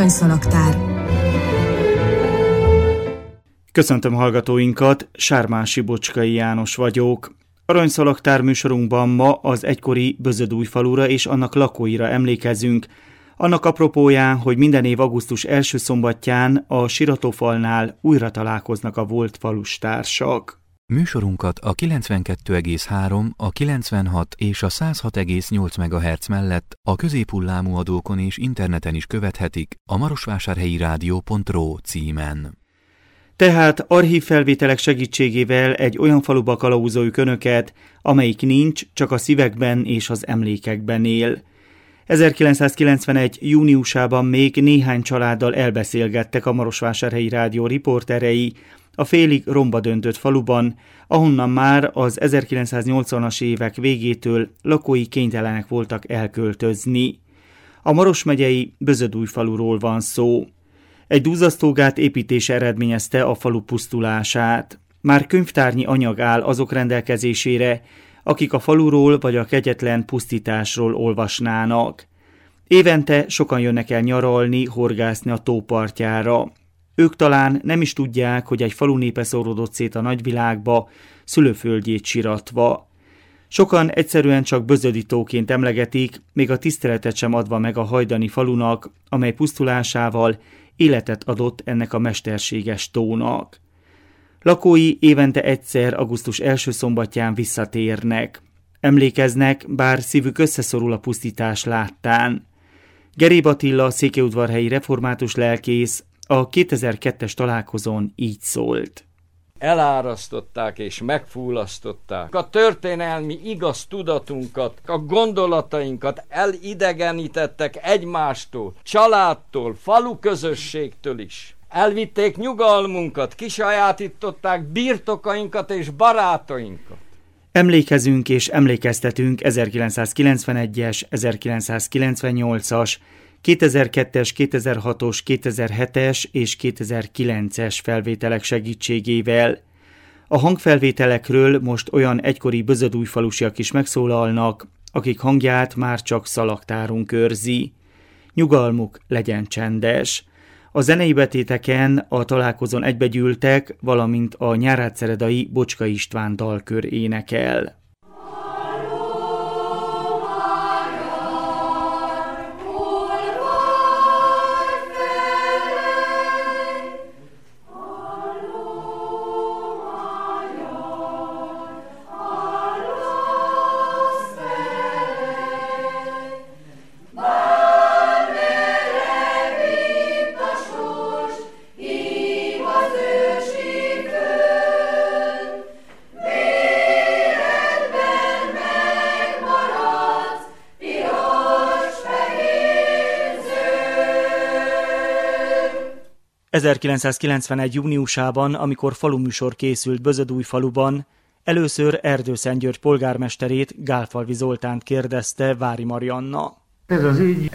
Aranyszalaktár. Köszöntöm hallgatóinkat, Sármási Bocskai János vagyok. Aranyszalaktár műsorunkban ma az egykori Bözödújfalura és annak lakóira emlékezünk. Annak apropóján, hogy minden év augusztus első szombatján a Siratófalnál újra találkoznak a volt falustársak. Műsorunkat a 92,3, a 96 és a 106,8 MHz mellett a középhullámú adókon és interneten is követhetik a marosvásárhelyirádió.ro címen. Tehát archívfelvételek segítségével egy olyan faluba kalauzoljuk önöket, amelyik nincs, csak a szívekben és az emlékekben él. 1991. júniusában még néhány családdal elbeszélgettek a Marosvásárhelyi Rádió riporterei a félig romba döntött faluban, ahonnan már az 1980-as évek végétől lakói kénytelenek voltak elköltözni. A Maros megyei Bözödújfaluról van szó. Egy duzzasztógát építése eredményezte a falu pusztulását. Már könyvtárnyi anyag áll azok rendelkezésére, akik a faluról vagy a kegyetlen pusztításról olvasnának. Évente sokan jönnek el nyaralni, horgászni a tó partjára. Ők talán nem is tudják, hogy egy falu népe szóródott szét a nagyvilágba, szülőföldjét siratva. Sokan egyszerűen csak Bözödi-tóként emlegetik, még a tiszteletet sem adva meg a hajdani falunak, amely pusztulásával életet adott ennek a mesterséges tónak. Lakói évente egyszer augusztus első szombatján visszatérnek. Emlékeznek, bár szívük összeszorul a pusztítás láttán. Geréb Attila, székelyudvarhelyi református lelkész a 2002-es találkozón így szólt. Elárasztották és megfullasztották a történelmi igaz tudatunkat, a gondolatainkat elidegenítettek egymástól, családtól, falu közösségtől is. Elvitték nyugalmunkat, kisajátították birtokainkat és barátainkat. Emlékezünk és emlékeztetünk 1991-es, 1998-as, 2002-es, 2006-os, 2007-es és 2009-es felvételek segítségével. A hangfelvételekről most olyan egykori bözödújfalusiak is megszólalnak, akik hangját már csak szalaktárunk őrzi. Nyugalmuk legyen csendes. A zenei betéteken a találkozón egybegyűltek, valamint a nyárátszeredai Bocskai István dalkör énekel. ...1991. júniusában, amikor faluműsor készült Bözödújfaluban, először Erdőszentgyörgy polgármesterét, Gálfalvi Zoltánt kérdezte Vári Marianna. Ez az ügy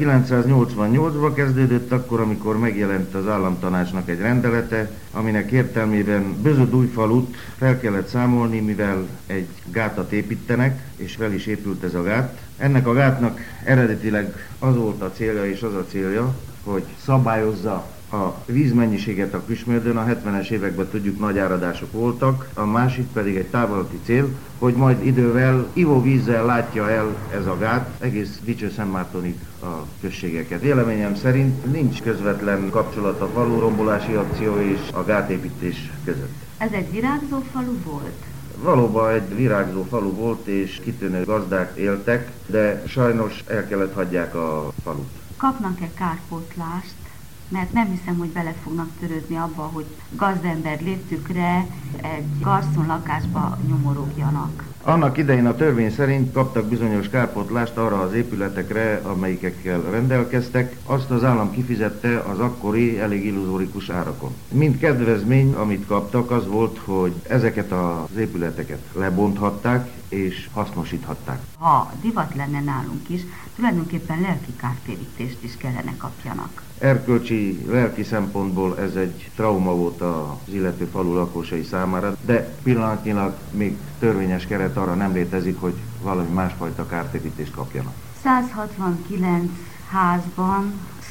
1988-ban kezdődött, akkor, amikor megjelent az államtanácsnak egy rendelete, aminek értelmében Bözödújfalut fel kellett számolni, mivel egy gátat építenek, és fel is épült ez a gát. Ennek a gátnak eredetileg az volt a célja és az a célja, hogy szabályozza a vízmennyiséget a Küsmördön. A 70-es években tudjuk nagy áradások voltak, a másik pedig egy távolati cél, hogy majd idővel ivóvízzel látja el ez a gát egész Dicsőszentmártonig a községeket. Véleményem szerint nincs közvetlen kapcsolat a falurombolási akció és a gátépítés között. Ez egy virágzó falu volt? Valóban egy virágzó falu volt, és kitűnő gazdák éltek, de sajnos el kellett hagyják a falut. Kapnak-e kárpótlást? Mert nem hiszem, hogy bele fognak törődni abba, hogy gazdember léptükre egy garszonlakásba nyomorogjanak. Annak idején a törvény szerint kaptak bizonyos kárpótlást arra az épületekre, amelyikekkel rendelkeztek. Azt az állam kifizette az akkori elég illuzórikus árakon. Mind kedvezmény, amit kaptak, az volt, hogy ezeket az épületeket lebonthatták és hasznosíthatták. Ha divat lenne nálunk is, tulajdonképpen lelki kártérítést is kellene kapjanak. Erkölcsi, lelki szempontból ez egy trauma volt az illető falu lakosai számára, de pillanatnyilag még törvényes keret arra nem létezik, hogy valami másfajta kártérítést kapjanak. 169 házban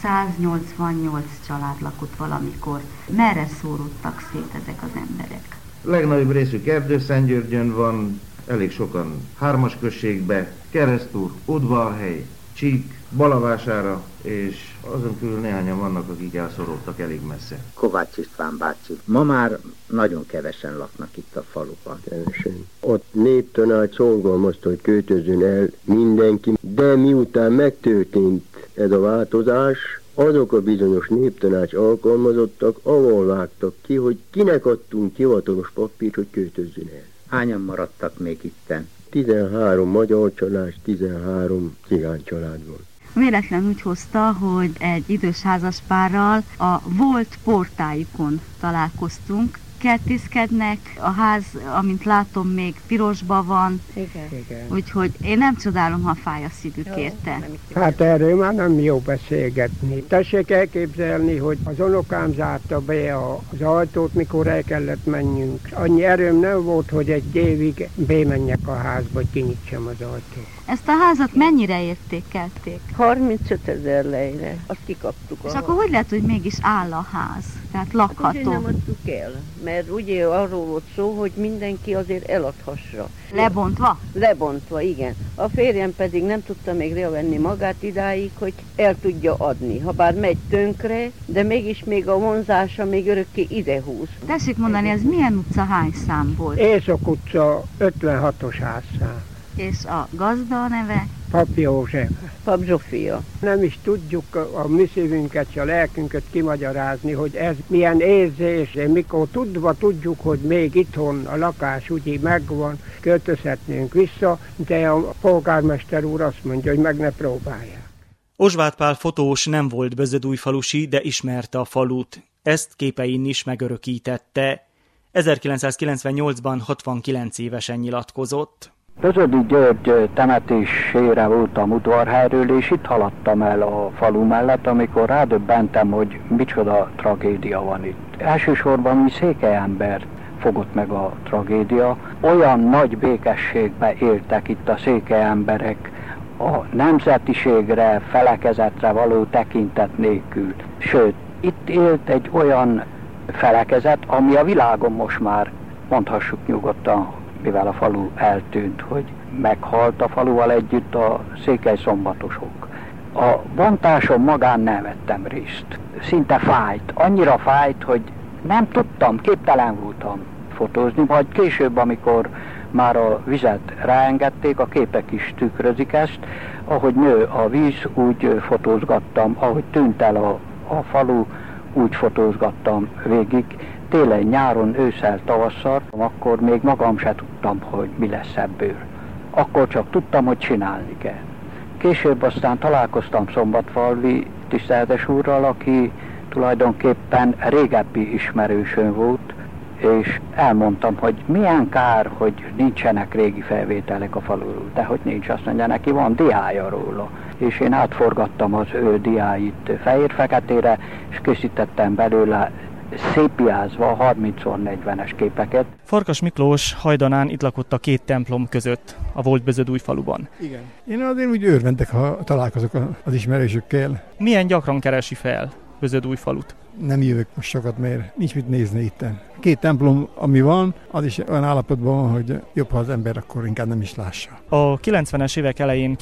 188 család lakott valamikor. Merre szóródtak szét ezek az emberek? Legnagyobb részük Erdőszentgyörgyön van, elég sokan Hármas községbe, Keresztúr, Udvarhely, Csík, Balavására, és azon kívül néhányan vannak, akik elszorodtak elég messze. Kovács István bácsi. Ma már nagyon kevesen laknak itt a faluban. Kevesen. Ott néptanács szorgalmazta, hogy költözzön el mindenki, de miután megtörtént ez a változás, azok a bizonyos néptanács alkalmazottak avval vágtak ki, hogy kinek adtunk hivatalos papírt, hogy költözzön el. Hányan maradtak még itten? 13 magyar család, 13 cigány család van. Véletlen úgy hozta, hogy egy idős házaspárral a volt portájukon találkoztunk. Kertészkednek, a ház, amint látom, még pirosba van. Igen. Úgyhogy én nem csodálom, ha fáj a szívük érte. Hát erről már nem jó beszélgetni. Tessék elképzelni, hogy az unokám zárta be az ajtót, mikor el kellett menjünk. Annyi erőm nem volt, hogy egy évig bemenjek a házba, hogy kinyitsam az ajtót. Ezt a házat mennyire értékelték? 35 000 lejre. Azt kikaptuk. És akkor hogy lehet, hogy mégis áll a ház? Tehát lakható? Hát nem adtuk el, mert ugye arról volt szó, hogy mindenki azért eladhassa. Lebontva? Lebontva, igen. A férjem pedig nem tudta még revenni magát idáig, hogy el tudja adni. Habár megy tönkre, de mégis még a vonzása még örökké ide húz. Tessék mondani, ez milyen utca, hány szám volt? Észak utca 56-os házszám. És a gazda neve? Pap József. Pap Zsófia. Nem is tudjuk a mi szívünket, a lelkünket kimagyarázni, hogy ez milyen érzés, mikor tudjuk, hogy még itthon a lakás úgy megvan, költözhetnénk vissza, de a polgármester úr azt mondja, hogy meg ne próbálják. Osváth Pál fotós nem volt bözödújfalusi, de ismerte a falut. Ezt képein is megörökítette. 1998-ban 69 évesen nyilatkozott. Bözödi György temetésére voltam Udvarhelyről, és itt haladtam el a falu mellett, amikor rádöbbentem, hogy micsoda tragédia van itt. Elsősorban mi székelyembert fogott meg a tragédia. Olyan nagy békességbe éltek itt a székelyemberek, a nemzetiségre, felekezetre való tekintet nélkül. Sőt, itt élt egy olyan felekezet, ami a világon most már mondhassuk nyugodtan, mivel a falu eltűnt, hogy meghalt a faluval együtt a székelyszombatosok. A bontáson magán nem vettem részt. Szinte fájt, annyira fájt, hogy nem tudtam, képtelen voltam fotózni, majd később, amikor már a vizet ráengedték, a képek is tükrözik ezt, ahogy nő a víz, úgy fotózgattam, ahogy tűnt el a falu, úgy fotózgattam végig. Télen, nyáron, ősszel, tavasszal, akkor még magam se tudtam, hogy mi lesz ebből. Akkor csak tudtam, hogy csinálni kell. Később aztán találkoztam Szombatfalvi tiszteletes úrral, aki tulajdonképpen régebbi ismerősöm volt, és elmondtam, hogy milyen kár, hogy nincsenek régi felvételek a faluról, de hogy nincs, azt mondja, neki van diája róla. És én átforgattam az ő diáit fehér-feketére, és készítettem belőle szépiázva 30x40-es képeket. Farkas Miklós hajdanán itt lakott a két templom között, a volt Bözödújfaluban. Igen. Én azért úgy örvendek, ha találkozok az ismerősökkel. Milyen gyakran keresi fel Bözödújfalut? Nem jövök most sokat, mert nincs mit nézni itten. Két templom, ami van, az is olyan állapotban van, hogy jobb, ha az ember akkor inkább nem is lássa. A 90-es évek elején,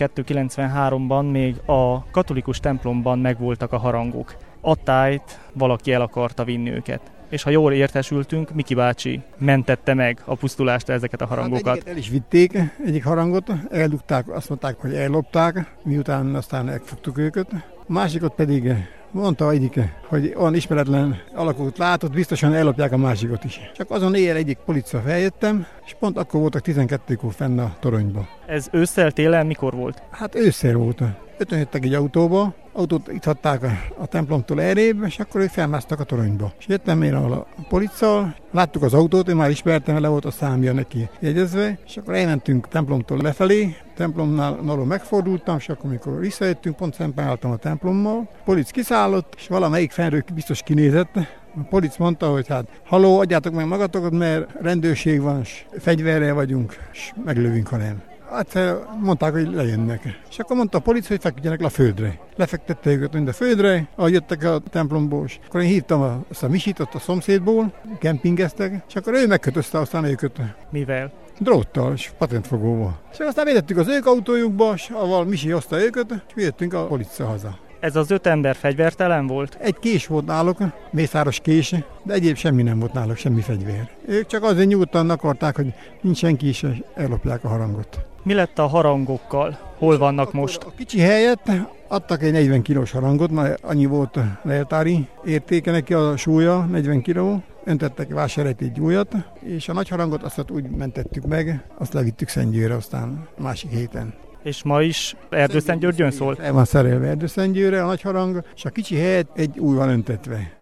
92-93-ban még a katolikus templomban megvoltak a harangok. Attájt valaki el akarta vinni őket. És ha jól értesültünk, Miki bácsi mentette meg a pusztulástól ezeket a harangokat. Hát el is vitték egyik harangot, eldugták, azt mondták, hogy ellopták, miután aztán elfogtuk őket. A másikot pedig mondta egyik, hogy olyan ismeretlen alakot látott, biztosan ellopják a másikot is. Csak azon éjjel egyik policia feljöttem, és pont akkor voltak 12-kor fenn a toronyba. Ez ősszel, télen mikor volt? Hát ősszel volt. Ötön jöttek egy autóba, autót itt hagyták a templomtól elrébb, és akkor ők felmásztak a toronyba. És jöttem én a policccal, láttuk az autót, én már ismertem, le volt a számja neki jegyezve, és akkor elmentünk templomtól lefelé, templomnál megfordultam, és akkor amikor visszajöttünk, pont szemben álltam a templommal, a polic kiszállott, és valamelyik fenről biztos kinézett. A polic mondta, hogy hát, haló, adjátok meg magatokat, mert rendőrség van, és fegyverrel vagyunk, és meglövünk, ha nem. Hát mondták, hogy lejönnek. És akkor mondta a policia, hogy feküdjenek le a földre. Lefektette őket mind a földre, ahogy jöttek a templomból. És akkor én hívtam azt a Misit ott a szomszédból, kempingeztek, és akkor ő megkötözte aztán őket. Mivel? Dróttal és patentfogóval. És aztán védettük az ők autójukba, és avval Misi hozta őket, és védettünk a policia haza. Ez az 5 ember fegyvertelen volt? Egy kés volt náluk, mészáros kés, de egyéb semmi nem volt náluk, semmi fegyver. Ők csak azért nyugodtan akarták, hogy nincs senki is, és ellopják a harangot. Mi lett a harangokkal? Hol vannak most? A kicsi helyett adtak egy 40 kilós harangot, mert annyi volt leltári értéke neki, a súlya 40 kiló. Öntettek vásárolni egy újat, és a nagy harangot azt úgy mentettük meg, azt levittük Szentgyőrre aztán a másik héten. És ma is Erdőszentgyörgyön szól? El van szerelve Erdőszentgyőrre a nagy harang, és a kicsi helyet egy új van öntetve.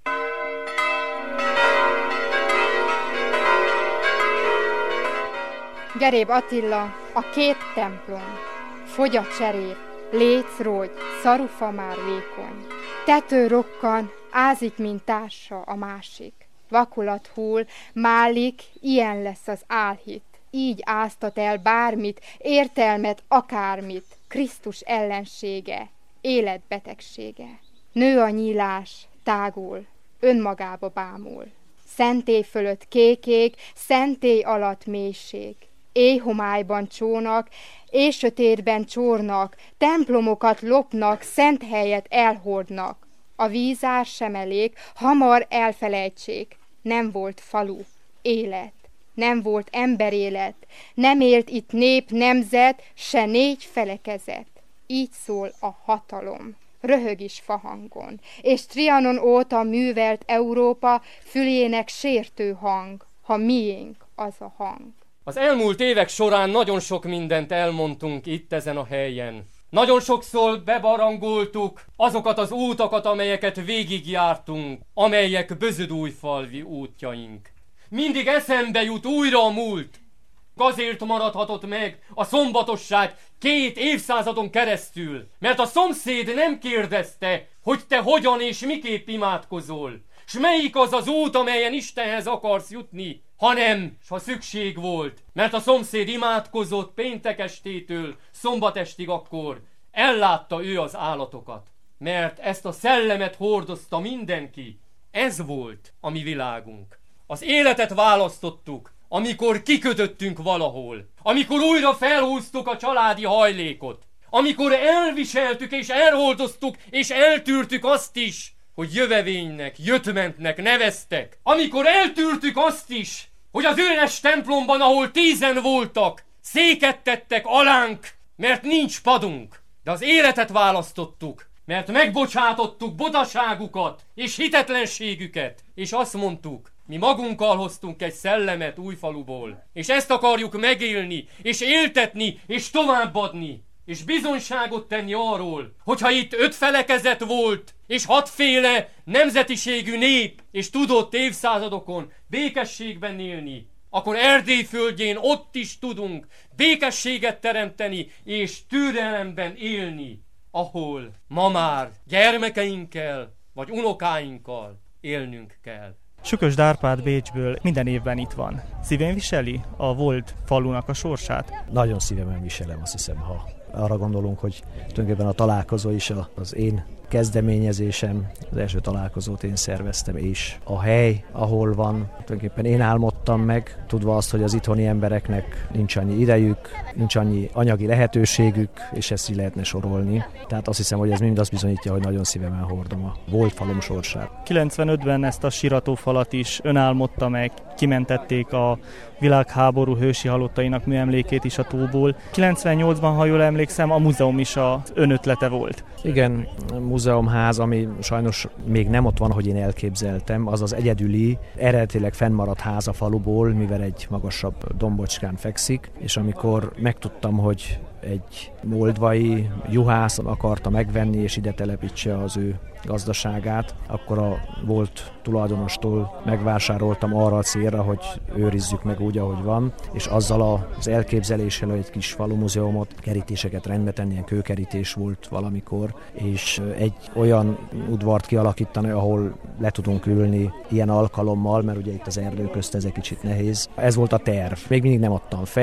Geréb Attila, a 2 templom, fogy a cserép, lécrógy, szarufa már vékony. Tető rokkan, ázik, mint társa a másik. Vakulat hull, málik, ilyen lesz az álhit. Így áztat el bármit, értelmet, akármit. Krisztus ellensége, életbetegsége. Nő a nyílás, tágul, önmagába bámul. Szentély fölött kékék, szentély alatt mélység. Éjhomályban csónak, éjsötétben csórnak, templomokat lopnak, szent helyet elhordnak. A vízár sem elég, hamar elfelejtsék. Nem volt falu, élet, nem volt emberélet, nem élt itt nép, nemzet, se 4 felekezet. Így szól a hatalom, röhög is fahangon, és Trianon óta művelt Európa fülének sértő hang, ha miénk az a hang. Az elmúlt évek során nagyon sok mindent elmondtunk itt ezen a helyen. Nagyon sokszor bebarangoltuk azokat az útakat, amelyeket végigjártunk, amelyek bözödújfalvi útjaink. Mindig eszembe jut újra a múlt. Azért maradhatott meg a szombatosság 2 évszázadon keresztül, mert a szomszéd nem kérdezte, hogy te hogyan és miképp imádkozol, s melyik az az út, amelyen Istenhez akarsz jutni, hanem, s ha szükség volt, mert a szomszéd imádkozott péntek estétől szombatestig, akkor ellátta ő az állatokat, mert ezt a szellemet hordozta mindenki. Ez volt a mi világunk. Az életet választottuk, amikor kikötöttünk valahol, amikor újra felhúztuk a családi hajlékot, amikor elviseltük és elhordoztuk és eltűrtük azt is, hogy jövevénynek, jöttmentnek neveztek, amikor eltűrtük azt is, hogy az üres templomban, ahol 10-en voltak, széket tettek alánk, mert nincs padunk. De az életet választottuk, mert megbocsátottuk butaságukat és hitetlenségüket, és azt mondtuk, mi magunkkal hoztunk egy szellemet Újfaluból, és ezt akarjuk megélni, és éltetni, és továbbadni, és bizonyságot tenni arról, hogyha itt 5 felekezet volt, és 6 féle nemzetiségű nép, és tudott évszázadokon békességben élni, akkor Erdély földjén ott is tudunk békességet teremteni, és türelemben élni, ahol ma már gyermekeinkkel, vagy unokáinkkal élnünk kell. Sükösd Árpád Bécsből minden évben itt van. Szívén viseli a volt falunak a sorsát? Nagyon szívemen viselem, azt hiszem, ha arra gondolunk, hogy tulajdonképpen a találkozó is az én kezdeményezésem, az első találkozót én szerveztem, és a hely, ahol van, tulajdonképpen én álmodtam meg, tudva azt, hogy az itthoni embereknek nincs annyi idejük, nincs annyi anyagi lehetőségük, és ezt így lehetne sorolni. Tehát azt hiszem, hogy ez mind azt bizonyítja, hogy nagyon szívemen hordom a volt falum sorsát. 95-ben ezt a siratófalat is ön álmodta meg, kimentették a világháború hősi halottainak műemlékét is a tóból. 98-ban, ha jól emlékszem, a múzeum is az ön ötlete volt. Igen, múzeumház, ami sajnos még nem ott van, hogy én elképzeltem, az az egyedüli, eredetileg fennmaradt ház a faluból, mivel egy magasabb dombocskán fekszik, és amikor megtudtam, hogy egy moldvai juhász akarta megvenni és ide telepítse az ő gazdaságát, akkor a volt tulajdonostól megvásároltam arra a célra, hogy őrizzük meg úgy, ahogy van, és azzal az elképzeléssel, hogy egy kis falumúzeumot, kerítéseket rendbe tenni, ilyen kőkerítés volt valamikor, és egy olyan udvart kialakítani, ahol le tudunk ülni ilyen alkalommal, mert ugye itt az erdő közt ez egy kicsit nehéz. Ez volt a terv. Még mindig nem adtam fel,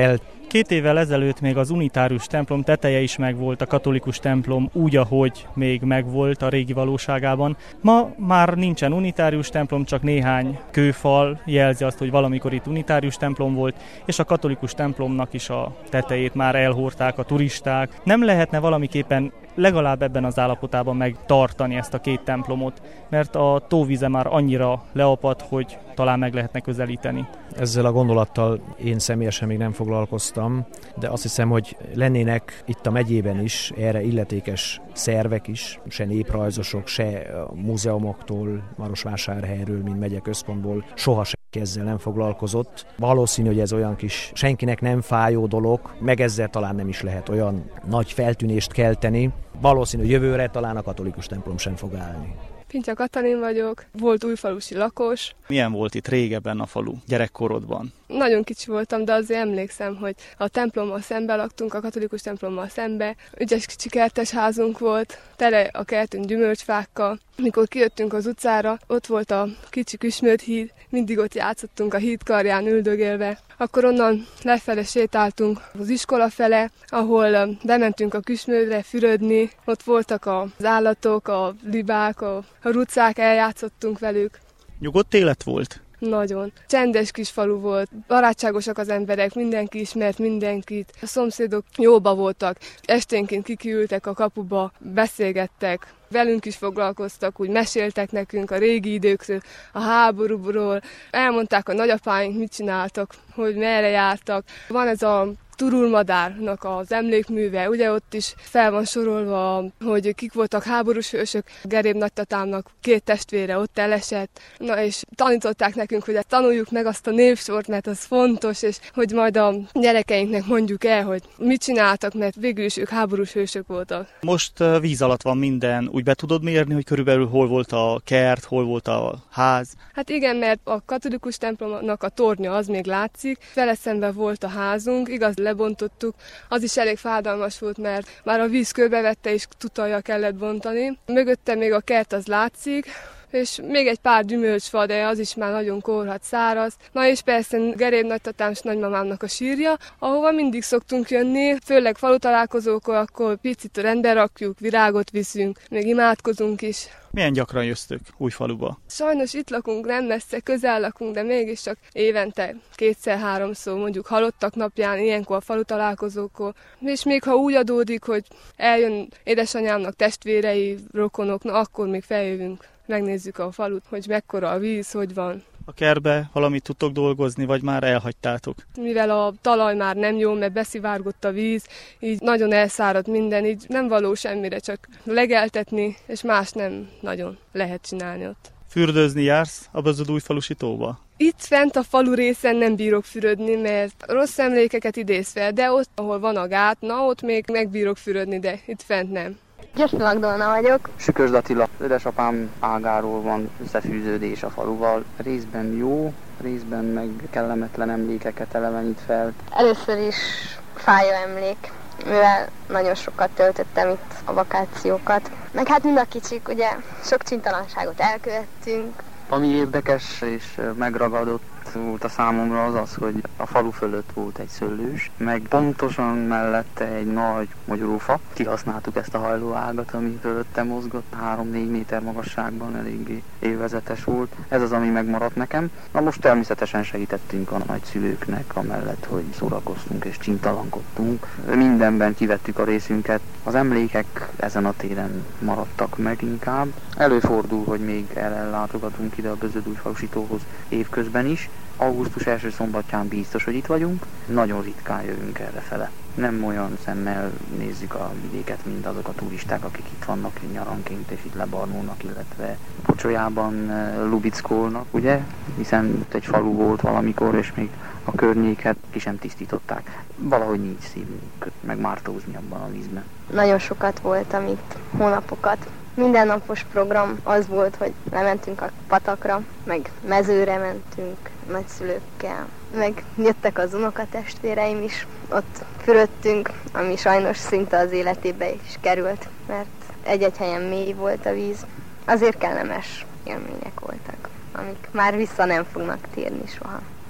2 évvel ezelőtt még az unitárius templom teteje is megvolt, a katolikus templom úgy, ahogy még megvolt a régi valóságában. Ma már nincsen unitárius templom, csak néhány kőfal jelzi azt, hogy valamikor itt unitárius templom volt, és a katolikus templomnak is a tetejét már elhordták a turisták. Nem lehetne valamiképpen legalább ebben az állapotában megtartani ezt a 2 templomot, mert a tóvíze már annyira leapadt, hogy talán meg lehetne közelíteni. Ezzel a gondolattal én személyesen még nem foglalkoztam, de azt hiszem, hogy lennének itt a megyében is erre illetékes szervek is, se néprajzosok, se múzeumoktól, Marosvásárhelyről, mint megyeközpontból soha senki ezzel nem foglalkozott. Valószínű, hogy ez olyan kis senkinek nem fájó dolog, meg ezzel talán nem is lehet olyan nagy feltűnést kelteni. Valószínű, hogy jövőre talán a katolikus templom sem fog állni. Pintya Katalin vagyok, volt újfalusi lakos. Milyen volt itt régebben a falu, gyerekkorodban? Nagyon kicsi voltam, de azért emlékszem, hogy a templommal szembe laktunk, a katolikus templommal szembe. Ügyes kicsi kertes házunk volt, tele a kertünk gyümölcsfákkal. Mikor kijöttünk az utcára, ott volt a kicsi Küsmöd híd, mindig ott játszottunk a híd karján üldögélve. Akkor onnan lefele sétáltunk az iskola fele, ahol bementünk a Küsmödre fürödni. Ott voltak az állatok, a libák, a rucák, eljátszottunk velük. Nyugodt élet volt? Nagyon. Csendes kis falu volt, barátságosak az emberek, mindenki ismert mindenkit, a szomszédok jóba voltak, esténként kikiültek a kapuba, beszélgettek, velünk is foglalkoztak, úgy meséltek nekünk a régi időkről, a háborúról, elmondták a nagyapáink mit csináltak, hogy merre jártak. Van ez a Turulmadárnak az emlékműve, ugye ott is fel van sorolva, hogy kik voltak háborús hősök. Geréb nagytatámnak 2 testvére ott elesett, na és tanították nekünk, hogy tanuljuk meg azt a névsort, mert az fontos, és hogy majd a gyerekeinknek mondjuk el, hogy mit csináltak, mert végül is ők háborús hősök voltak. Most víz alatt van minden, úgy be tudod mérni, hogy körülbelül hol volt a kert, hol volt a ház? Hát igen, mert a katolikus templomnak a tornya az még látszik, vele szemben volt a házunk, igaz, lebontottuk, az is elég fájdalmas volt, mert már a víz körbevette és tutalja kellett bontani. Mögötte még a kert az látszik, és még egy pár gyümölcsfa, de az is már nagyon korhadt, száraz. Na és persze Geréb nagytatám és nagymamámnak a sírja, ahova mindig szoktunk jönni, főleg falutalálkozókor, akkor picit rendbe rakjuk, virágot viszünk, még imádkozunk is. Milyen gyakran jöztök Újfaluba? Sajnos itt lakunk, nem messze, közel lakunk, de mégiscsak évente 2-3-szor, mondjuk halottak napján, ilyenkor a falutalálkozókor. És még ha úgy adódik, hogy eljön édesanyámnak testvérei, rokonok, na akkor még feljövünk. Megnézzük a falut, hogy mekkora a víz, hogy van. A kertbe valamit tudtok dolgozni, vagy már elhagytátok? Mivel a talaj már nem jó, mert beszivárgott a víz, így nagyon elszáradt minden, így nem való semmire, csak legeltetni, és más nem nagyon lehet csinálni ott. Fürdőzni jársz a Bözödújfalusi tóba? Itt fent a falu részen nem bírok fürödni, mert rossz emlékeket idéz fel, de ott, ahol van a gát, na ott még megbírok fürödni, de itt fent nem. Györfi Magdolna vagyok. Sükösd Attila, édesapám ágáról van összefűződés a faluval. Részben jó, részben meg kellemetlen emlékeket elevenít fel. Először is fájó emlék, mivel nagyon sokat töltöttem itt a vakációkat. Meg hát mind a kicsik, ugye sok csintalanságot elkövettünk. Ami érdekes és megragadott volt a számomra az, hogy a falu fölött volt egy szőlős, meg pontosan mellette egy nagy mogyorófa. Kihasználtuk ezt a hajlóágat, ami fölötte mozgott, 3-4 méter magasságban, eléggé élvezetes volt. Ez az, ami megmaradt nekem. Na most természetesen segítettünk a nagyszülőknek, amellett, hogy szórakoztunk és csintalankodtunk. Mindenben kivettük a részünket. Az emlékek ezen a téren maradtak meg inkább. Előfordul, hogy még ellátogatunk ide a Bözödújfalusi tóhoz évközben is. Augusztus első szombatján biztos, hogy itt vagyunk. Nagyon ritkán jövünk errefele. Nem olyan szemmel nézzük a vidéket, mint azok a turisták, akik itt vannak nyaranként, és itt lebarnulnak, illetve Pocsolyában lubickolnak, ugye? Hiszen itt egy falu volt valamikor, és még a környéket ki sem tisztították. Valahogy nincs szívünk meg mártózni abban a vízben. Nagyon sokat voltam itt, hónapokat. Mindennapos program az volt, hogy lementünk a patakra, meg mezőre mentünk nagyszülőkkel, meg jöttek az unokatestvéreim is, ott fürödtünk, ami sajnos szinte az életébe is került, mert egy-egy helyen mély volt a víz. Azért kellemes élmények voltak, amik már vissza nem fognak térni soha.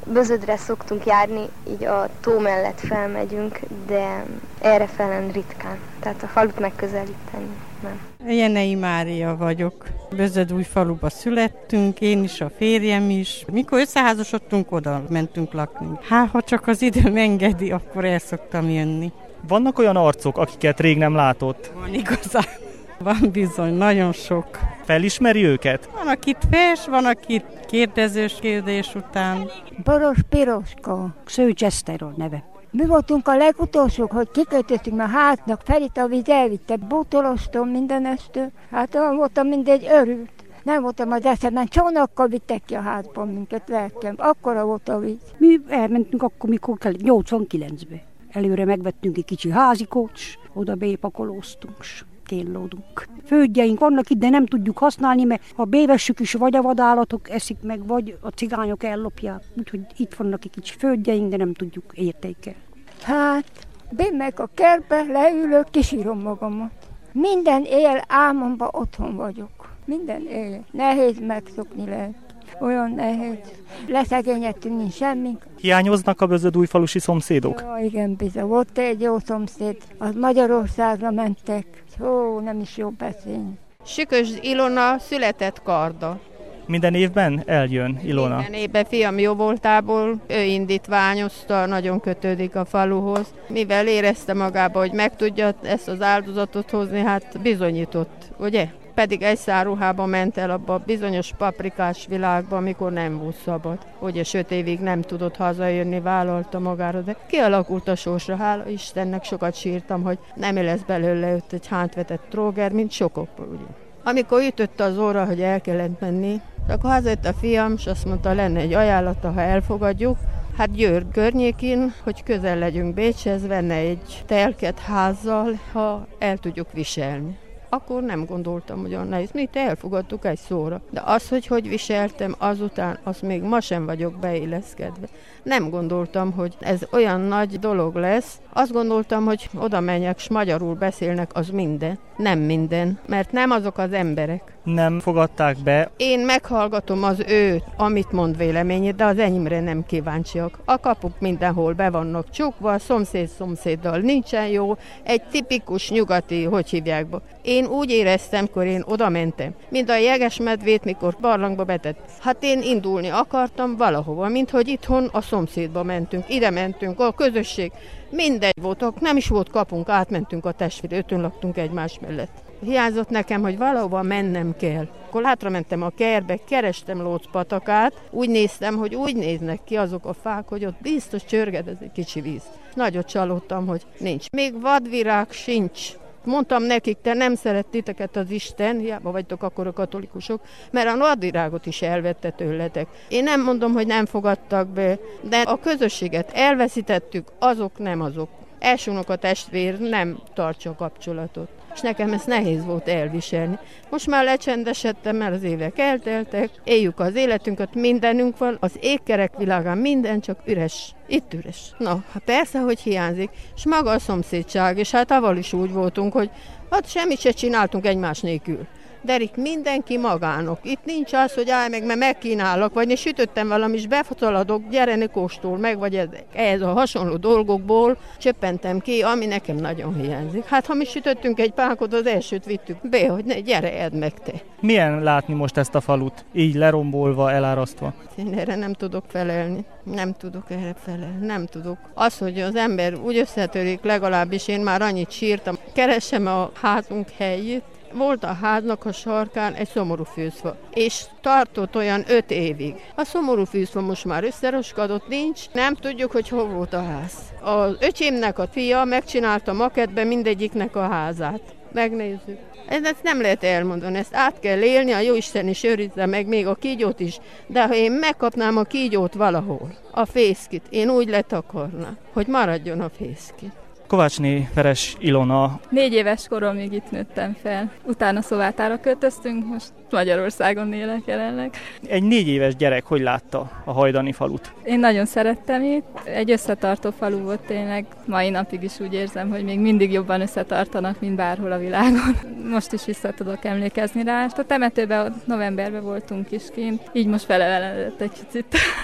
Bözödre szoktunk járni, így a tó mellett felmegyünk, de erre felen ritkán. Tehát a falut megközelíteni nem. Jenei Mária vagyok. Bözödújfaluba születtünk, én is, a férjem is. Mikor összeházasodtunk, oda mentünk lakni. Ha csak az idő engedi, akkor el szoktam jönni. Vannak olyan arcok, akiket rég nem látott? Van igazán. Van bizony, nagyon sok. Felismeri őket? Van, akit fels, van, akit kérdezős kérdés után. Boros Piroska, Szőcseszterol neve. Mi voltunk a legutolsók, hogy kikötöttünk a háznak, Ferit a víz elvitte, bútorostom mindenestől. Hát olyan voltam, mindegy örült. Nem voltam az eszemben, csónakkal vittek ki a házból minket, lelkem. Akkora volt a víz. Mi elmentünk akkor, mikor 89-be. Előre megvettünk egy kicsi házikocs, oda bepakolóztunk, kéllódunk. Földjeink vannak itt, de nem tudjuk használni, mert ha bévessük is, vagy a vadállatok eszik meg, vagy a cigányok ellopják. Úgyhogy itt vannak egy kicsi földjeink, de nem tudjuk értékelni. Hát, bemegyek a kertbe, leülök, kisírom magamat. Minden éjjel álmomban otthon vagyok. Minden éjjel. Nehéz megszokni lehet. Olyan nehéz. Leszegényedtünk, nincs semmi. Hiányoznak a bözödújfalusi szomszédok? Ja, igen, bizony. Volt egy jó szomszéd. Az Magyarországra mentek. Ó, nem is jó beszélni. Sükös Ilona született Karda. Minden évben eljön Ilona? Minden évben fiam jó voltából, ő indítványozta, nagyon kötődik a faluhoz. Mivel érezte magába, hogy meg tudja ezt az áldozatot hozni, hát bizonyított, ugye? Pedig egy szárruhában ment el abba a bizonyos paprikás világba, amikor nem volt szabad. Ugye 5 évig nem tudott hazajönni, vállalta magára, de kialakult a sorsra. Hála Istennek, sokat sírtam, hogy nem lesz belőle őt egy hántvetett tróger, mint sokok. Ugye. Amikor ütötte az óra, hogy el kellett menni, akkor hazajött a fiam, és azt mondta, lenne egy ajánlata, ha elfogadjuk. Hát Győr környékén, hogy közel legyünk Bécshez, venne egy telket házzal, ha el tudjuk viselni. Akkor nem gondoltam, hogy olyan nehéz. Mi elfogadtuk egy szóra. De az, hogy viseltem azután, azt még ma sem vagyok beilleszkedve. Nem gondoltam, hogy ez olyan nagy dolog lesz. Azt gondoltam, hogy oda menjek, s magyarul beszélnek, az minden. Nem minden, mert nem azok az emberek. Nem fogadták be. Én meghallgatom az ő, amit mond véleményét, de az enyémre nem kíváncsiak. A kapuk mindenhol be vannak csukva, a szomszéddal nincsen jó, egy tipikus nyugati, hogy hívják be. Én úgy éreztem, amikor én oda mentem, mint a jegesmedvét, mikor barlangba betett. Hát én indulni akartam valahova, mint hogy itthon a szomszédba mentünk, ide mentünk, a közösség. Mindegy voltak, nem is volt kapunk, átmentünk a testvér, 5-ön laktunk egymás mellett. Hiányzott nekem, hogy valahova mennem kell. Akkor hátramentem a kertbe, kerestem Lócpatakát, úgy néztem, hogy úgy néznek ki azok a fák, hogy ott biztos csörged ez egy kicsi víz. Nagyot csalódtam, hogy nincs. Még vadvirág sincs. Mondtam nekik, te nem szeret titeket az Isten, hiába vagytok akkor a katolikusok, mert a vadvirágot is elvette tőletek. Én nem mondom, hogy nem fogadtak be, de a közösséget elveszítettük, azok nem azok. Elsőnök a testvér nem tartsa a kapcsolatot. És nekem ez nehéz volt elviselni. Most már lecsendesedtem, mert az évek elteltek, éljük az életünket, mindenünk van, az égkerek világán minden csak üres. Itt üres. Na, persze, hogy hiányzik. És maga a szomszédság, és hát avval is úgy voltunk, hogy hát semmit se csináltunk egymás nélkül. Derik, mindenki magának. Itt nincs az, hogy állj meg, mert megkínálok, vagy én sütöttem valami, és befotoladok, gyere, ne kóstol meg, vagy ez a hasonló dolgokból csöppentem ki, ami nekem nagyon hiányzik. Hát ha mi sütöttünk egy pákot, az elsőt vittük be, hogy ne, gyere, edd meg te. Milyen látni most ezt a falut, így lerombolva, elárasztva? Én erre nem tudok felelni. Nem tudok erre felelni, nem tudok. Az, hogy az ember úgy összetörik, legalábbis én már annyit sírtam. Keresem a házunk helyét. Volt a háznak a sarkán egy szomorú fűzfa, és tartott olyan 5 évig. A szomorú fűzfa most már összeroskadott, nincs, nem tudjuk, hogy hol volt a ház. Az öcsémnek a fia megcsinálta makettbe mindegyiknek a házát. Megnézzük. Ezt nem lehet elmondani, ezt át kell élni, a Jóisten is őrizze meg, még a kígyót is. De ha én megkapnám a kígyót valahol, a fészkit, én úgy letakarnám, hogy maradjon a fészkit. Kovácsné Veres Ilona. 4 éves koromig itt nőttem fel. Utána Szovátára költöztünk, most Magyarországon élek jelenleg. Egy 4 éves gyerek hogy látta a hajdani falut? Én nagyon szerettem itt. Egy összetartó falu volt tényleg. Mai napig is úgy érzem, hogy még mindig jobban összetartanak, mint bárhol a világon. Most is vissza tudok emlékezni rá. A temetőben novemberben voltunk is kint, így most feleveledett egy kicsit.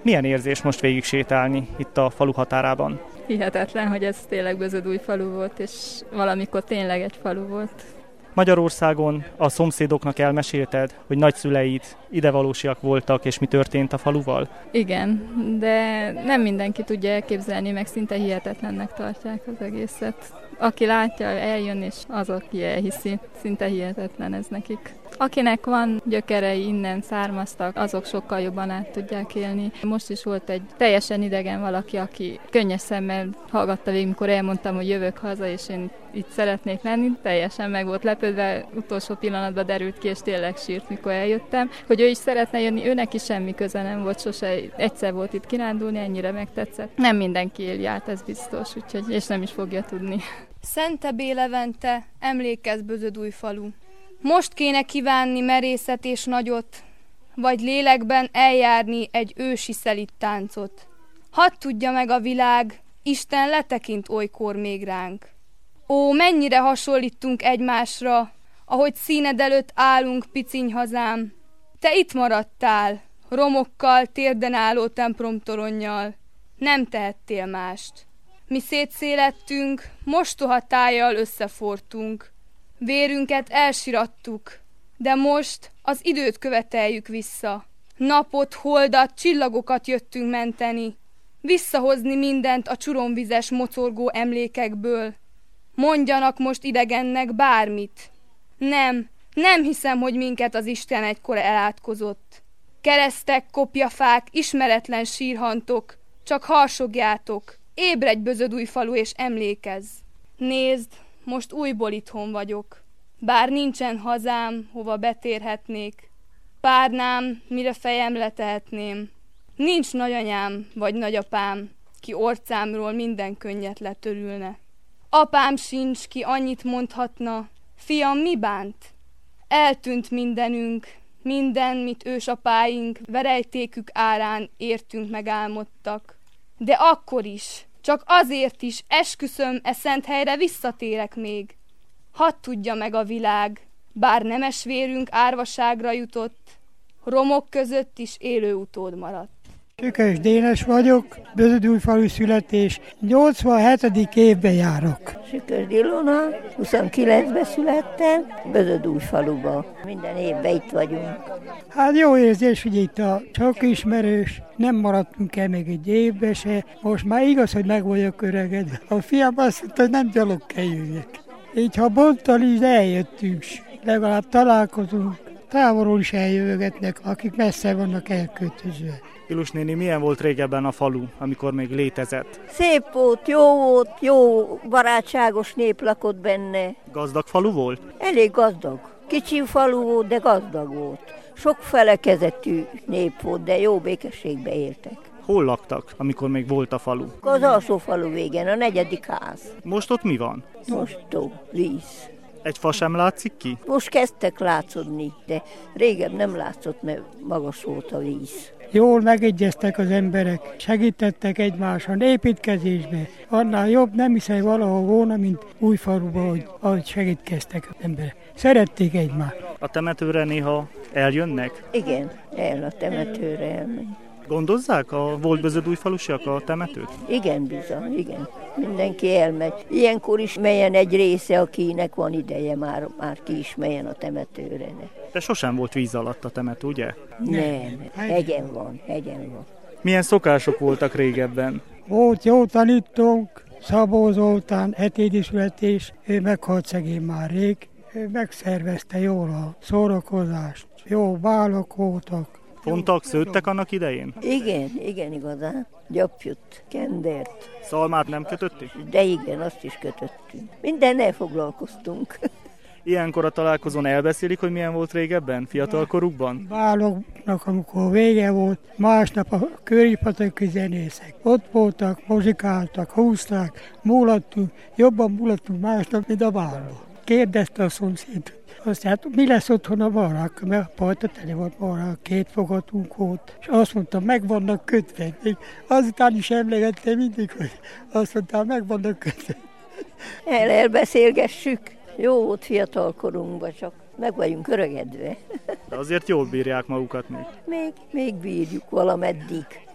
Milyen érzés most végig sétálni itt a falu határában? Hihetetlen, hogy ez tényleg Bözödújfalu volt, és valamikor tényleg egy falu volt. Magyarországon a szomszédoknak elmesélted, hogy nagyszüleid idevalósiak voltak, és mi történt a faluval? Igen, de nem mindenki tudja elképzelni, meg szinte hihetetlennek tartják az egészet. Aki látja, eljön, és az, aki elhiszi, szinte hihetetlen ez nekik. Akinek van gyökerei, innen származtak, azok sokkal jobban át tudják élni. Most is volt egy teljesen idegen valaki, aki könnyes szemmel hallgatta végig, mikor elmondtam, hogy jövök haza, és én itt szeretnék lenni. Teljesen meg volt lepődve, utolsó pillanatban derült ki, és tényleg sírt, mikor eljöttem, hogy ő is szeretne jönni, őnek is semmi köze nem volt, sose egyszer volt itt kirándulni, ennyire megtetszett. Nem mindenki éli át, ez biztos, úgyhogy, és nem is fogja tudni. Szentebé Levente, emlékezz Bözödújfalu. Most kéne kívánni merészet és nagyot, vagy lélekben eljárni egy ősi szelídtáncot. Hadd tudja meg a világ, Isten letekint olykor még ránk. Ó, mennyire hasonlítunk egymásra, ahogy színed előtt állunk, piciny hazám. Te itt maradtál, romokkal, térden álló templomtoronnyal. Nem tehettél mást. Mi szétszélettünk, mostohatájjal összefortunk. Vérünket elsirattuk, de most az időt követeljük vissza. Napot, holdat, csillagokat jöttünk menteni. Visszahozni mindent a csuromvizes mocorgó emlékekből. Mondjanak most idegennek bármit. Nem hiszem, hogy minket az Isten egykor elátkozott. Keresztek, kopjafák, ismeretlen sírhantok, csak harsogjátok. Ébredj Bözödújfalu és emlékezz. Nézd, most újból itthon vagyok. Bár nincsen hazám, hova betérhetnék. Párnám, mire fejem letehetném. Nincs nagyanyám vagy nagyapám, ki orcámról minden könnyet letörülne. Apám sincs, ki annyit mondhatna, fiam, mi bánt? Eltűnt mindenünk, minden, mit ősapáink verejtékük árán értünk megálmodtak. De akkor is, csak azért is, esküszöm, e szent helyre visszatérek még. Hadd tudja meg a világ, bár nemesvérünk árvaságra jutott, romok között is élő utód maradt. Sükös Dénes vagyok, Bözödújfalu születés, 87. évben járok. Sükös Ilona, 29-ben születtem, Bözödújfaluban. Minden évben itt vagyunk. Hát jó érzés, hogy itt a sok ismerős, nem maradtunk el még egy évbe se. Most már igaz, hogy meg vagyok öregedve. A fiam azt mondta, hogy nem gyalog kell jöjjek. Így ha bonttal is eljöttünk, legalább találkozunk. Távolról is eljövögetnek, akik messze vannak elköltözve. Ilus néni, milyen volt régebben a falu, amikor még létezett? Szép volt, jó, barátságos nép lakott benne. Gazdag falu volt? Elég gazdag. Kicsi falu volt, de gazdag volt. Sok felekezetű nép volt, de jó békességbe éltek. Hol laktak, amikor még volt a falu? Az alsó falu végén, a 4. ház. Most ott mi van? Most víz. Egy fa sem látszik ki? Most kezdtek látszódni, de régebb nem látszott, mert magas volt a víz. Jól megegyeztek az emberek, segítettek egymáson építkezésbe. Annál jobb nem hiszem valahol volna, mint Újfaluban, ahogy segítkeztek az emberek. Szerették egymást. A temetőre néha eljönnek? Igen, a temetőre elmegy. Gondozzák a volt Bözödújfalusiak a temetőt? Igen, bizony, igen. Mindenki elmegy. Ilyenkor is melyen egy része, akinek van ideje, már ki is melyen a temetőre. De sosem volt víz alatt a temető, ugye? Nem, hegyen van. Milyen szokások voltak régebben? Volt jó tanítónk, Szabó Zoltán, etédi születés, ő meghalt szegény már rég. Ő megszervezte jól a szórakozást, jó bálok voltak. Fontak, szőttek annak idején? Igen, igazán. Gyapjut, kendert. Szalmát nem kötötték? De igen, azt is kötöttünk. Mindennel foglalkoztunk. Ilyenkor a találkozón elbeszélik, hogy milyen volt régebben, fiatalkorukban? Báloknak, amikor vége volt, másnap a köripataki zenészek. Ott voltak, muzsikáltak, húzták, jobban mulattunk másnap, mint a bálok. Kérdezte a szomszéd. Azt hát, mi lesz otthon a marák? Mert a pajta tele volt marák, 2 fogatunk volt. És azt mondta, meg vannak kötve. Azután is emlegettem mindig, hogy azt mondta, meg vannak kötve. Elbeszélgessük. Jó volt fiatalkorunkban, csak meg vagyunk öregedve. De azért jól bírják magukat még. Még bírjuk valameddig.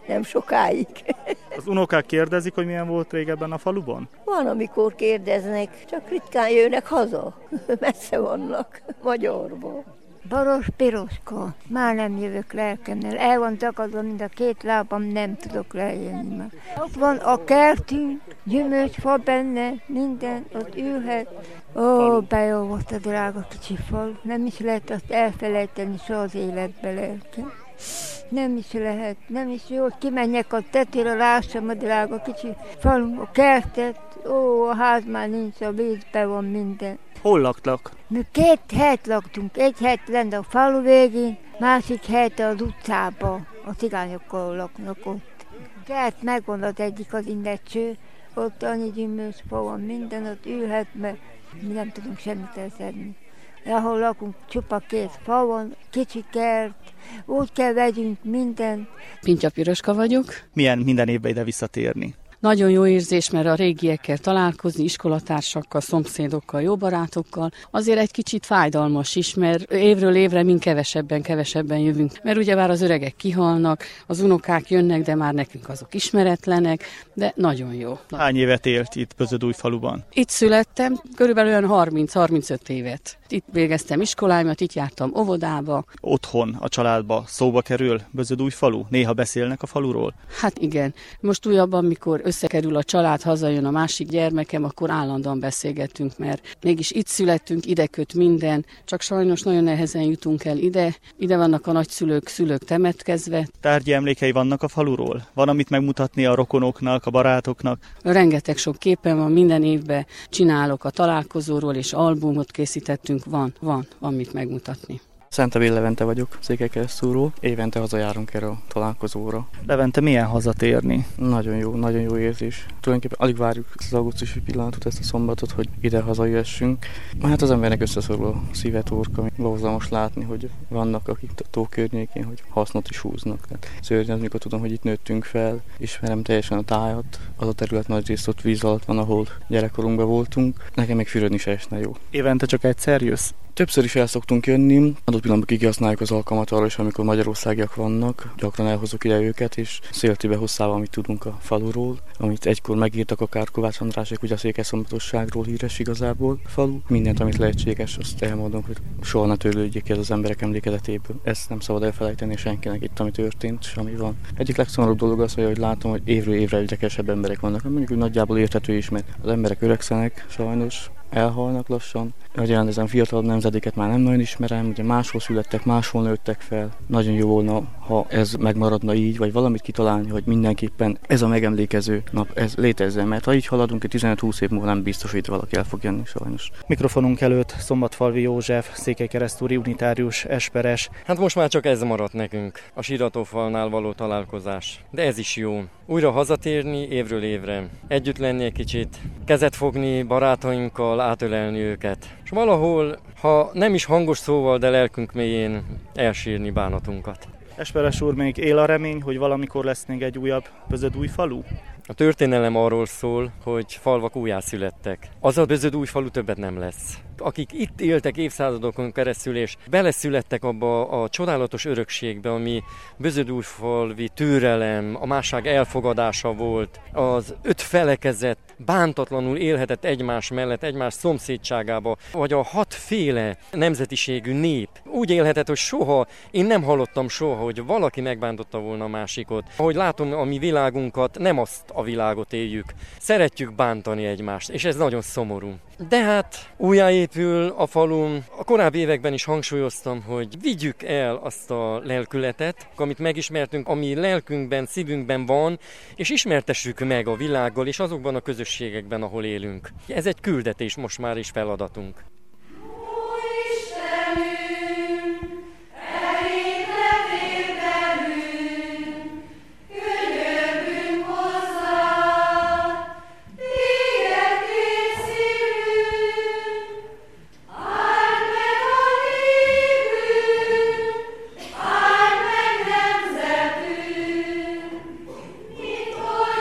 nem sokáig. Az unokák kérdezik, hogy milyen volt régebben a faluban? Van, amikor kérdeznek, csak ritkán jönnek haza. Messze vannak, Magyarból. Baros Piroska. Már nem jövök lelkemmel. El van takadva, mind a két lábam, nem tudok lejönni már. Ott van a kertünk, gyümölcsfa benne, minden, ott ülhet. Ó, bejó volt a drága kicsi falu. Nem is lehet azt elfelejteni soha az életbe, lelkem. Nem is lehet, nem is jó, hogy kimenjek a tetőre, lássam a drága kicsi falu, a kertet. Ó, a ház már nincs, a vízbe van minden. Hol laktak? Mi 2 helyet laktunk, egy helyet lenne a falu végén, másik helyet az utcában, a cigányokkal laknak ott. Kert megvan az egyik, az indecső, ott annyi gyümölcsfa van, minden, ott ülhet, mert mi nem tudunk semmit elszedni. Ahol lakunk, csupa 2 fa van, kicsi kert, úgy kell vegyünk mindent. Pintya Piroska vagyok. Milyen minden évben ide visszatérni? Nagyon jó érzés, mert a régiekkel találkozni, iskolatársakkal, szomszédokkal, jó barátokkal. Azért egy kicsit fájdalmas is, mert évről évre mind kevesebben jövünk. Mert ugyebár az öregek kihalnak, az unokák jönnek, de már nekünk azok ismeretlenek, de nagyon jó. Hány évet élt itt Bözödújfaluban? Itt születtem, körülbelül olyan 30-35 évet. Itt végeztem iskoláimat, itt jártam óvodába. Otthon, a családba szóba kerül Bözödújfalu? Néha beszélnek a faluról? Hát igen. Most újabban, mikor összekerül a család, hazajön a másik gyermekem, akkor állandóan beszélgetünk, mert mégis itt születtünk, ide köt minden, csak sajnos nagyon nehezen jutunk el ide. Ide vannak a szülők temetkezve. Tárgyi emlékei vannak a faluról? Van, amit megmutatni a rokonoknak, a barátoknak? Rengeteg sok képen van, minden évben csinálok a találkozóról, és albumot készítettünk, van mit megmutatni. Szentevél Levente vagyok, Székelykeresztúról. Évente hazajárunk erre a találkozóra. Levente, milyen hazatérni? Nagyon jó érzés. Tulajdonképpen alig várjuk az augusztusi pillanatot, ezt a szombatot, hogy ide hazajöhessünk. Hát az embernek összeszorul a szíve torka. Borzalmas látni, hogy vannak, akik a tó környékén, hogy hasznot is húznak. Szörnyű, amikor tudom, hogy itt nőttünk fel, ismerem teljesen a tájat. Az a terület nagy részt ott víz alatt van, ahol gyerekkorunkban voltunk. Nekem még fürödni se esne jó. Évente csak egyszer jössz? Többször is el szoktunk jönni, adott pillanatban kihasználjuk az alkalmat arra is, amikor magyarországiak vannak. Gyakran elhozok ide őket, és széltőbe hosszával, amit tudunk a faluról, amit egykor megírtak akár Kovács Andrásék, ugye a székelyszombatosságról híres igazából falu. Mindent, amit lehetséges, azt elmondom, hogy soha ne törlődjék ki ez az emberek emlékezetéből. Ezt nem szabad elfelejteni senkinek itt, ami történt, és ami van. Egyik legszomorúbb dolog az, hogy látom, hogy évről évre egyre kevesebb emberek vannak. Mondjuk, hogy nagyjából érthető is, mert az emberek öregszenek, sajnos. Elhalnak lassan. Ugyan ezen fiatalabb nemzedéket már nem nagyon ismerem, ugye máshol születtek, máshol nőttek fel. Nagyon jó volna, ha ez megmaradna így, vagy valamit kitalálni, hogy mindenképpen ez a megemlékező nap, ez létezzen, mert ha így haladunk, 15-20 év múlva nem biztos, hogy valaki el fog jönni, sajnos. Mikrofonunk előtt Szombatfalvi József, székelykeresztúri unitárius esperes. Hát most már csak ez maradt nekünk, a síratófalnál való találkozás. De ez is jó. Újra hazatérni évről évre. Együtt lenni egy kicsit, kezet fogni barátainkkal, átölelni őket. És valahol, ha nem is hangos szóval, de lelkünk mélyén elsírni bánatunkat. Esperes úr, még él a remény, hogy valamikor lesz még egy újabb Bözödújfalu? A történelem arról szól, hogy falvak újjászülettek. Az a Bözödújfalu többet nem lesz. Akik itt éltek évszázadokon keresztül, és beleszülettek abba a csodálatos örökségbe, ami Bözödújfalvi türelem, a másság elfogadása volt, az 5 felekezet bántatlanul élhetett egymás mellett, egymás szomszédságába, vagy a 6 féle nemzetiségű nép úgy élhetett, hogy soha, én nem hallottam soha, hogy valaki megbántotta volna a másikot. Ahogy látom a mi világunkat, nem azt a világot éljük. Szeretjük bántani egymást, és ez nagyon szomorú. De hát újjáépül a falun. A korábbi években is hangsúlyoztam, hogy vigyük el azt a lelkületet, amit megismertünk, ami lelkünkben, szívünkben van, és ismertessük meg a világgal és azokban a közösségekben, ahol élünk. Ez egy küldetés most már is feladatunk.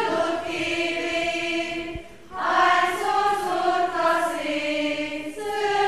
Ször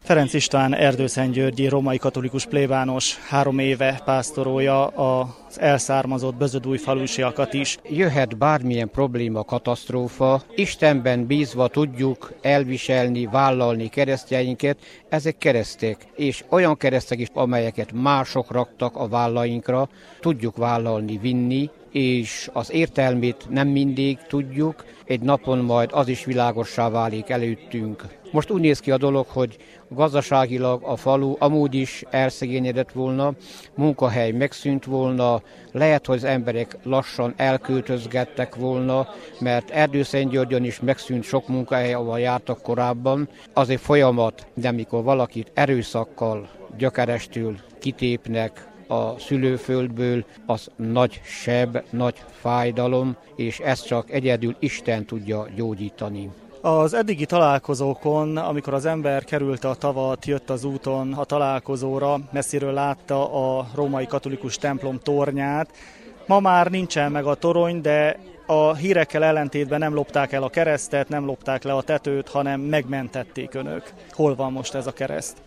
Ferenc István erdőszentgyörgyi római katolikus plébános 3 éve pásztorolja az elszármazott bözödújfalusiakat is. Jöhet bármilyen probléma, katasztrófa, Istenben bízva tudjuk elviselni, vállalni keresztjeinket, ezek keresztek, és olyan keresztek is, amelyeket mások raktak a vállainkra, tudjuk vállalni, vinni, és az értelmét nem mindig tudjuk, egy napon majd az is világossá válik előttünk. Most úgy néz ki a dolog, hogy gazdaságilag a falu amúgy is elszegényedett volna, munkahely megszűnt volna, lehet, hogy az emberek lassan elköltözgettek volna, mert Erdőszentgyörgyön is megszűnt sok munkahely, ahol jártak korábban. Az egy folyamat, de amikor valakit erőszakkal, gyökerestől kitépnek a szülőföldből, az nagy seb, nagy fájdalom, és ezt csak egyedül Isten tudja gyógyítani. Az eddigi találkozókon, amikor az ember került a tavat, jött az úton a találkozóra, messziről látta a római katolikus templom tornyát. Ma már nincsen meg a torony, de a hírekkel ellentétben nem lopták el a keresztet, nem lopták le a tetőt, hanem megmentették önök. Hol van most ez a kereszt?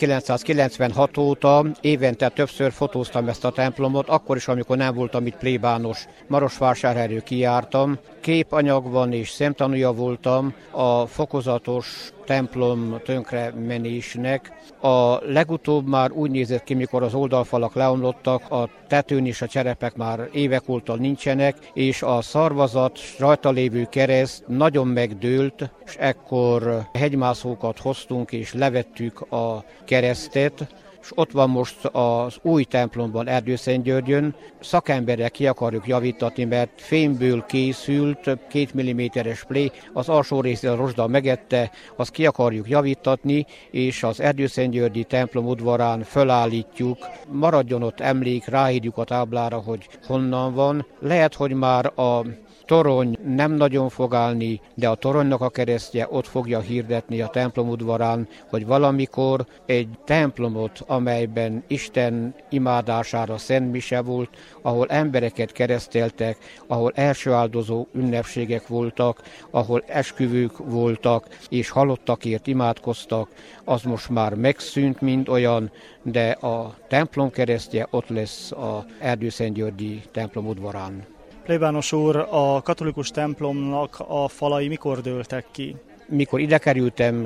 1996 óta évente többször fotóztam ezt a templomot, akkor is, amikor nem voltam itt plébános. Marosvásárhelyről kijártam, képanyagban és szemtanúja voltam a fokozatos templom tönkremenésnek. A legutóbb már úgy nézett ki, mikor az oldalfalak leomlottak, a tetőn és a cserepek már évek óta nincsenek, és a szarvazat, rajta lévő kereszt nagyon megdőlt, és ekkor hegymászókat hoztunk és levettük a keresztet, és ott van most az új templomban, Erdőszentgyörgyön. Szakemberek ki akarjuk javítatni, mert fémből készült, 2 mm-es plé, az alsó részét a rozsda megette, azt ki akarjuk javítatni, és az Erdőszentgyörgyi templom udvarán fölállítjuk. Maradjon ott emlék, ráírjuk a táblára, hogy honnan van. Lehet, hogy már a torony nem nagyon fog állni, de a toronynak a keresztje ott fogja hirdetni a templom udvarán, hogy valamikor egy templomot, amelyben Isten imádására szent mise volt, ahol embereket kereszteltek, ahol elsőáldozó ünnepségek voltak, ahol esküvők voltak, és halottakért imádkoztak, az most már megszűnt, mint olyan, de a templom keresztje ott lesz az Erdőszentgyörgyi templom udvarán. Plébános úr, a katolikus templomnak a falai mikor dőltek ki? Mikor ide kerültem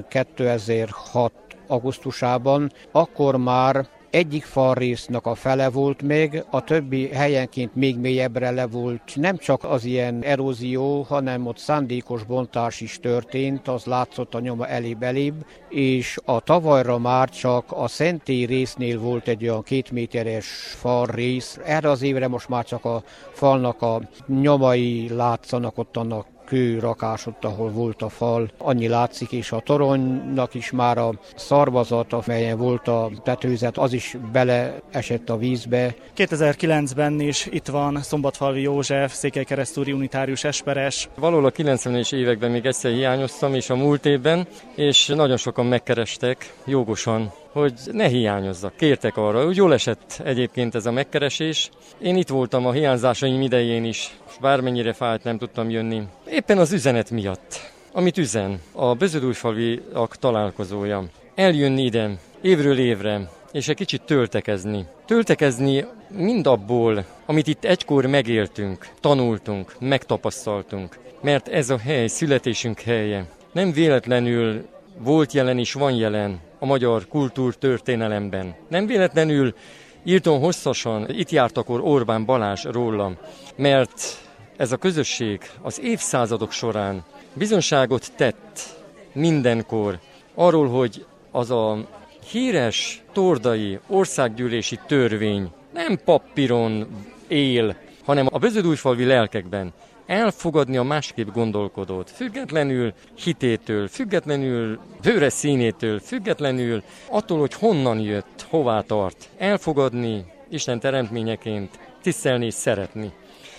2006. augusztusában, akkor már egyik falrésznek a fele volt még, a többi helyenként még mélyebbre le volt. Nem csak az ilyen erózió, hanem ott szándékos bontás is történt, az látszott a nyoma elébb-elébb, és a tavalyra már csak a szentély résznél volt egy olyan 2 méteres falrész. Erre az évre most már csak a falnak a nyomai látszanak, ott annak kőrakás ott, ahol volt a fal, annyi látszik, és a toronynak is már a szarvazat, amelyen volt a tetőzet, az is beleesett a vízbe. 2009-ben is itt van Szombatfalvi József, székelykeresztúri unitárius esperes. Valahol a 90-es években még egyszer hiányoztam, és a múlt évben, és nagyon sokan megkerestek, jogosan, hogy ne hiányozzak. Kértek arra, hogy jól esett egyébként ez a megkeresés. Én itt voltam a hiányzásaim idején is, és bármennyire fájt, nem tudtam jönni. Éppen az üzenet miatt, amit üzen a bözödújfalviak találkozója. Eljönni ide, évről évre, és egy kicsit töltekezni. Töltekezni mindabból, amit itt egykor megéltünk, tanultunk, megtapasztaltunk. Mert ez a hely, születésünk helye. Nem véletlenül volt jelen és van jelen a magyar kultúrtörténelemben. Nem véletlenül írtam hosszasan, itt járt akkor Orbán Balázs rólam, mert ez a közösség az évszázadok során bizonyságot tett mindenkor arról, hogy az a híres tordai országgyűlési törvény nem papíron él, hanem a bözödújfalvi lelkekben. Elfogadni a másképp gondolkodót, függetlenül hitétől, függetlenül bőre színétől, függetlenül attól, hogy honnan jött, hová tart. Elfogadni Isten teremtményeként, tisztelni és szeretni.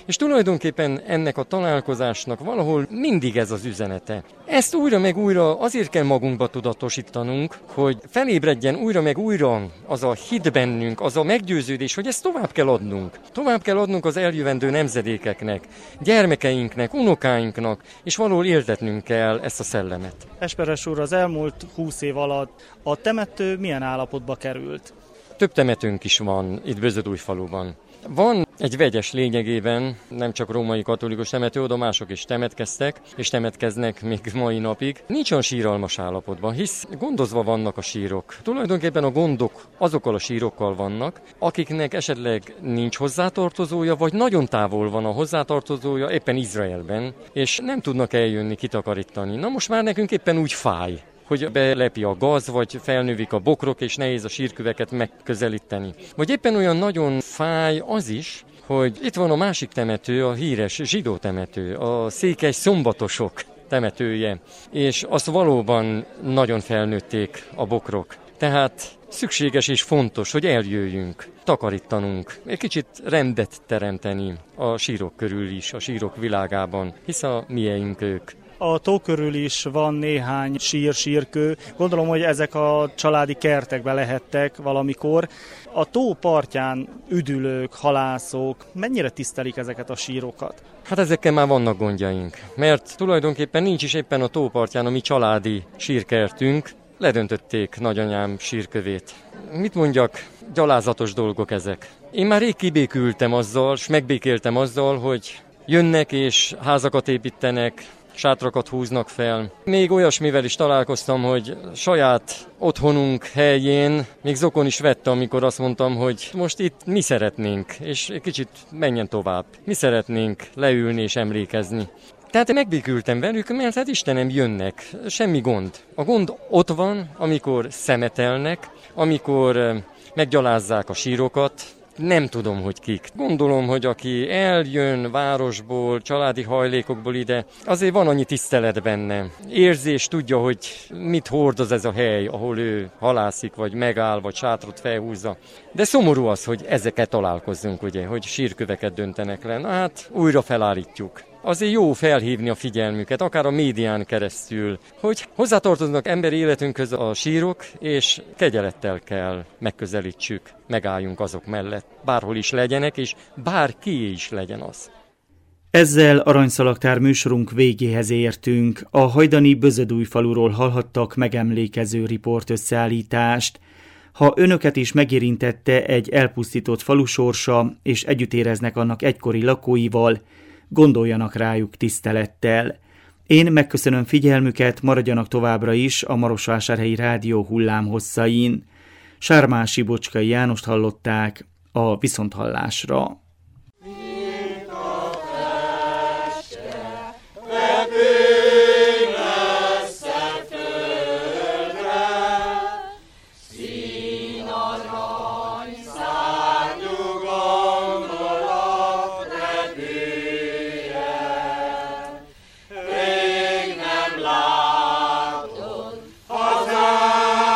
És tulajdonképpen ennek a találkozásnak valahol mindig ez az üzenete. Ezt újra meg újra azért kell magunkba tudatosítanunk, hogy felébredjen újra meg újra az a hit bennünk, az a meggyőződés, hogy ezt tovább kell adnunk. Tovább kell adnunk az eljövendő nemzedékeknek, gyermekeinknek, unokáinknak, és valahol éltetnünk kell ezt a szellemet. Esperes úr, az elmúlt 20 év alatt a temető milyen állapotba került? Több temetőnk is van itt Bözödújfaluban. Van egy vegyes lényegében, nem csak római katolikus temető, oda mások is temetkeztek, és temetkeznek még mai napig. Nincs olyan síralmas állapotban, hisz gondozva vannak a sírok. Tulajdonképpen a gondok azokkal a sírokkal vannak, akiknek esetleg nincs hozzátartozója, vagy nagyon távol van a hozzátartozója, éppen Izraelben, és nem tudnak eljönni, kitakarítani. Na most már nekünk éppen úgy fáj, hogy belepi a gaz, vagy felnövik a bokrok, és nehéz a sírköveket megközelíteni. Vagy éppen olyan nagyon fáj az is, hogy itt van a másik temető, a híres zsidó temető, a székely szombatosok temetője, és azt valóban nagyon felnőtték a bokrok. Tehát szükséges és fontos, hogy eljöjjünk, takarítanunk, egy kicsit rendet teremteni a sírok körül is, a sírok világában, hisz a mieink ők. A tó körül is van néhány sírkő. Gondolom, hogy ezek a családi kertekben lehettek valamikor. A tó partján üdülők, halászok mennyire tisztelik ezeket a sírokat? Hát ezekkel már vannak gondjaink, mert tulajdonképpen nincs is éppen a tó partján a mi családi sírkertünk. Ledöntötték nagyanyám sírkövét. Mit mondjak, gyalázatos dolgok ezek. Én már rég kibékültem azzal, és megbékéltem azzal, hogy jönnek és házakat építenek, sátrakat húznak fel. Még olyasmivel is találkoztam, hogy saját otthonunk helyén még zokon is vette, amikor azt mondtam, hogy most itt mi szeretnénk, és egy kicsit menjen tovább. Mi szeretnénk leülni és emlékezni. Tehát megbékültem velük, mert hát Istenem, jönnek, semmi gond. A gond ott van, amikor szemetelnek, amikor meggyalázzák a sírokat. Nem tudom, hogy kik. Gondolom, hogy aki eljön városból, családi hajlékokból ide, azért van annyi tisztelet benne. Érzés, tudja, hogy mit hordoz ez a hely, ahol ő halászik, vagy megáll, vagy sátrot felhúzza. De szomorú az, hogy ezeket találkozzunk, ugye, hogy sírköveket döntenek le. Na hát, újra felállítjuk. Azért jó felhívni a figyelmüket, akár a médián keresztül, hogy hozzátartoznak emberi életünkhöz a sírok, és kegyelettel kell megközelítsük, megálljunk azok mellett, bárhol is legyenek, és bárki is legyen az. Ezzel Aranyszalagtár műsorunk végéhez értünk. A hajdani Bözödújfaluról hallhattak megemlékező riportösszeállítást. Ha önöket is megérintette egy elpusztított falu sorsa, és együtt éreznek annak egykori lakóival, gondoljanak rájuk tisztelettel. Én megköszönöm figyelmüket, maradjanak továbbra is a Marosvásárhelyi Rádió hullámhosszain. Sármási Bocskai Jánost hallották, a viszonthallásra.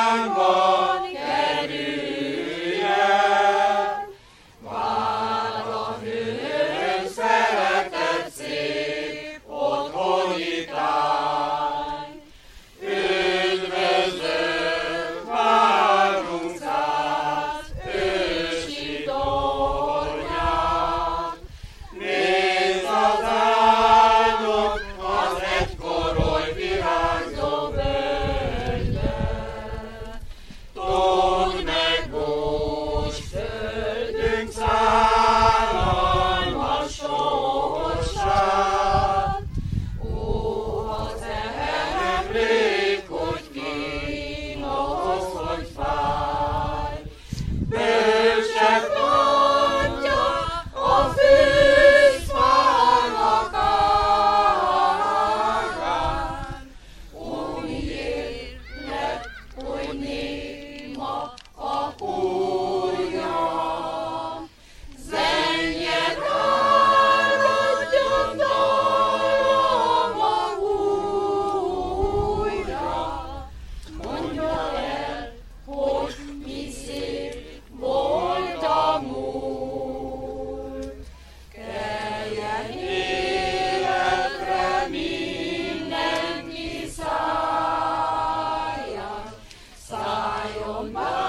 Várj! Bye.